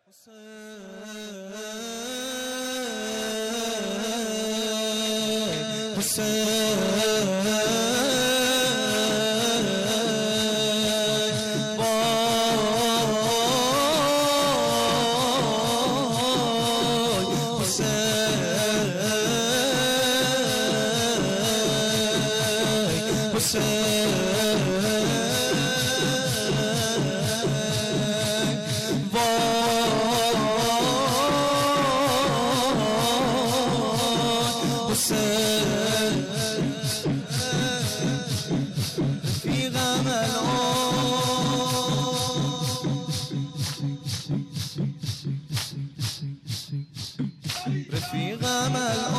رفیقم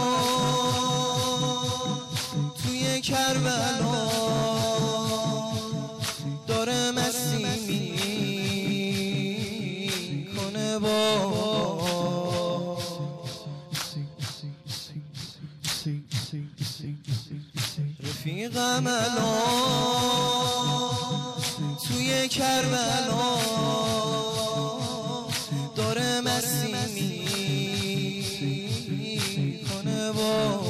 الان توی کربلا داره مستی میکنه با رفیقم الان توی کربلا داره مستی میکنه با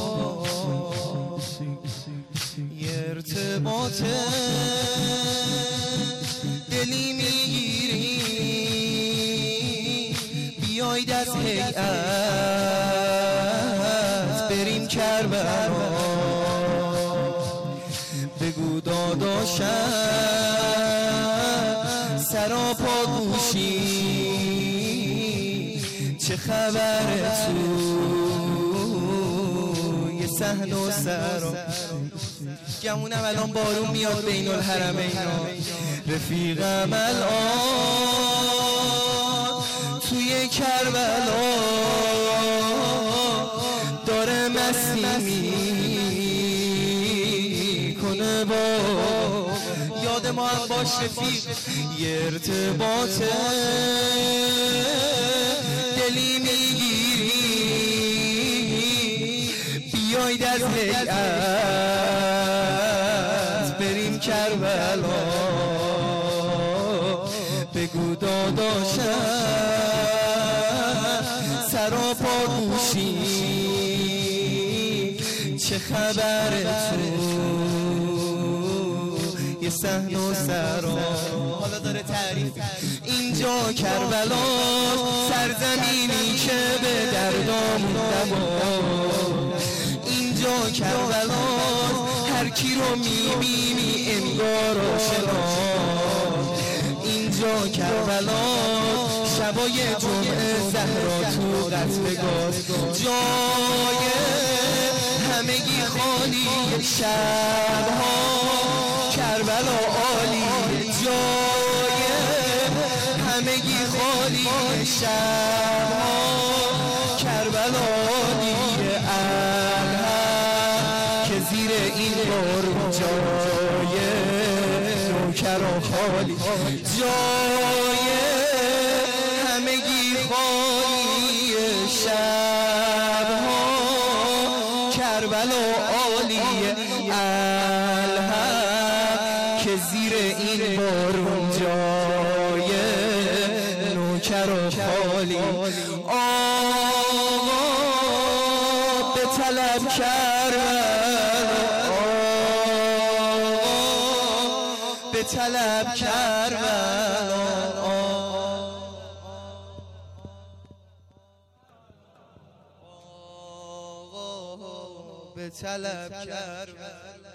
یه ارتباط دلی میگیری بیاید از هیئت بریم کربلا بگو داداشم سراپا گوشی چه خبره توی صحن و سرا گمونم الان بارون میاد بین الحرمین رفیقم الان توی کربلا داره مستی میکنه با یاد ما هم باش رفیق یه ارتباط دلی میگیری بیاید از هیئت بریم کربلا بگو داداشم سراپا گوشی چه خبره تو یه صحن و سرا حالا داره تعریف اینجا کربلا سرزمینی که به دردامون دوا اینجا کربلا هر کی رو میبینی انگار آشنا اینجا کربلا شبای جمعه زهرا تو قتلگاه جای همگی خالی شبها کربلا عالی جای همگی خالی شبها کربلا عالی که زیر این بارون جای نوکران خالی جای همگی خالی شبها کربلا عالی که زیر این بارون جای نوکران خالی آقا به طلب کربلا به طلب کربلا به طلب کربلا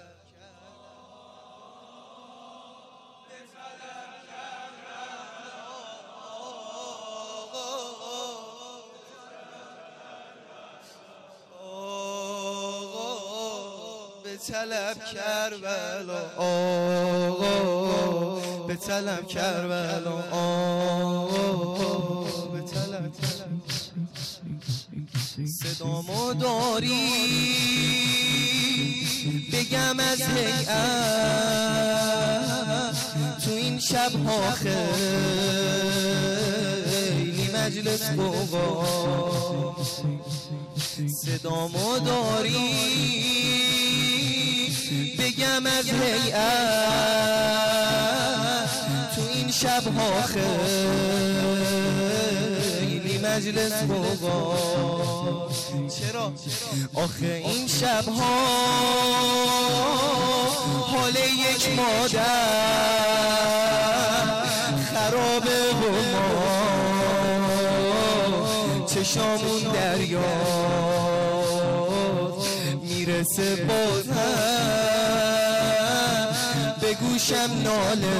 به طلب کربلا آقا به طلب کربلا آقا به طلب صدامو داری بگم از هیئت تو این شبها خیلی مجلس بابا صدامو داری بگم از هیئت تو این شبها خیلی مجلس بابا. چرا؟ آخه این شبها حال یک مادر خرابه و ما چشامون دریا میرسه بازم به گوشم ناله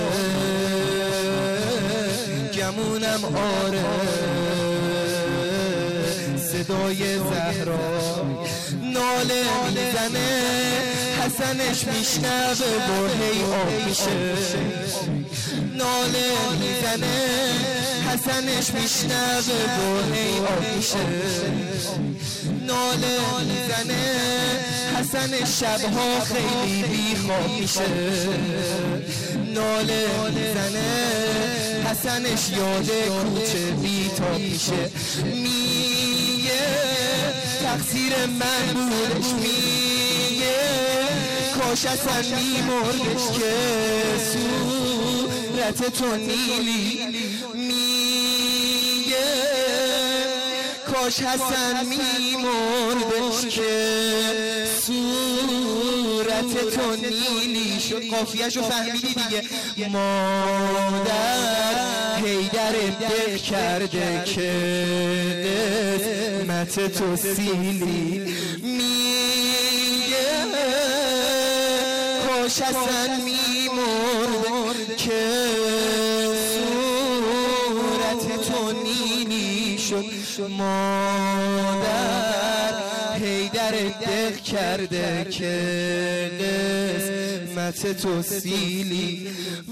گمونم آره صدای زهرا ناله میزنه حسنش میشنوه و هی آب میشه ناله میزنه حسنش میشنوه و هی آب میشه ناله میزنه حسنش شبها خیلی بیخواب میشه ناله میزنه حسنش یاد کوچه بیتاب میشه میگه تقصیر من بودش میگه کاش اصلا میمردش که صورت تو نیلی میگه کاش حسن میمردش که صورت تو نیلی شد. قافیه‌شو فهمیدی دیگه. مادر حیدر دق کرده که قسمت تو سیلی میگه کاش حسن میمرد که صورت تو نیلی شد. مادر حیدر دق کرده که قسمت تو سیلی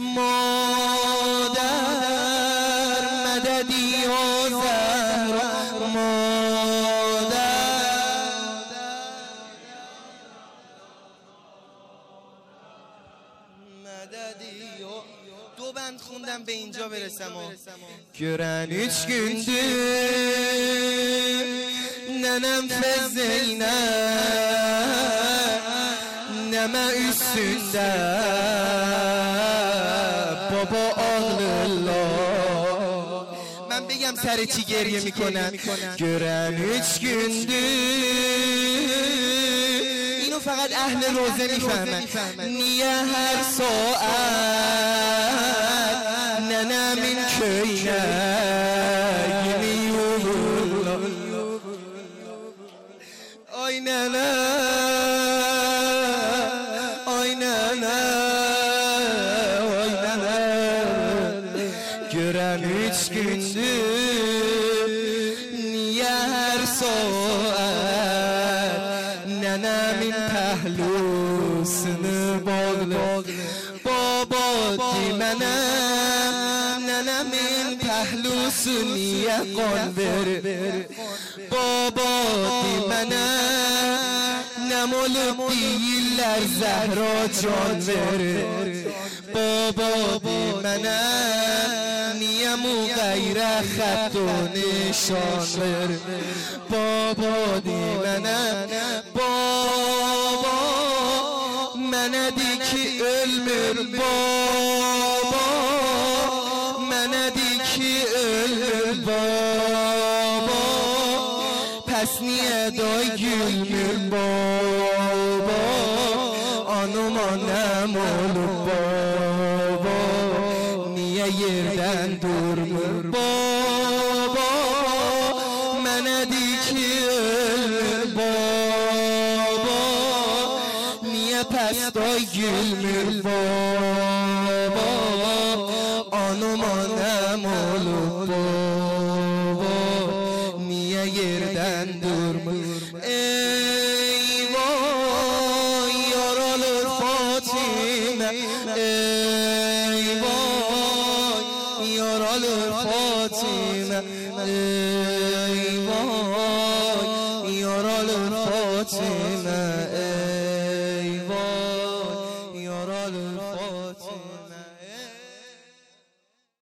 مادر مددی و زهرا مددی و دو بند خوندم به اینجا برسم Gören üç gündür nenem Zeynep neme üstünde baba ağlırlar. من بگم سر چی گریه میکنن. Gören üç gündür اینو فقط اهل روزه میفهمن. نیه هر ساعت nenemin köyüne gidiyorlar. Ay nene, ay nene, ay nene. Gören üç gündür niye her saat nenemin pehlusunu bağlı. Baba dimene nenemin pehlusu niye qon verir. Baba dimene nemolup deyirlər Zəhra can verir. Baba dimene niye müğayrə xətt و nişan verir. Baba dimene baba mənə de ki ölmür baba mənə de ki ölmür baba pes niye day gülmür baba anıma nem olup baba niye yerden durmur baba mənə de ki ölmür baba pes day gülmür baba anıma nem olup baba niye yerden durmur. Eyvah yaralır Fatime eyvah yaralır Fatime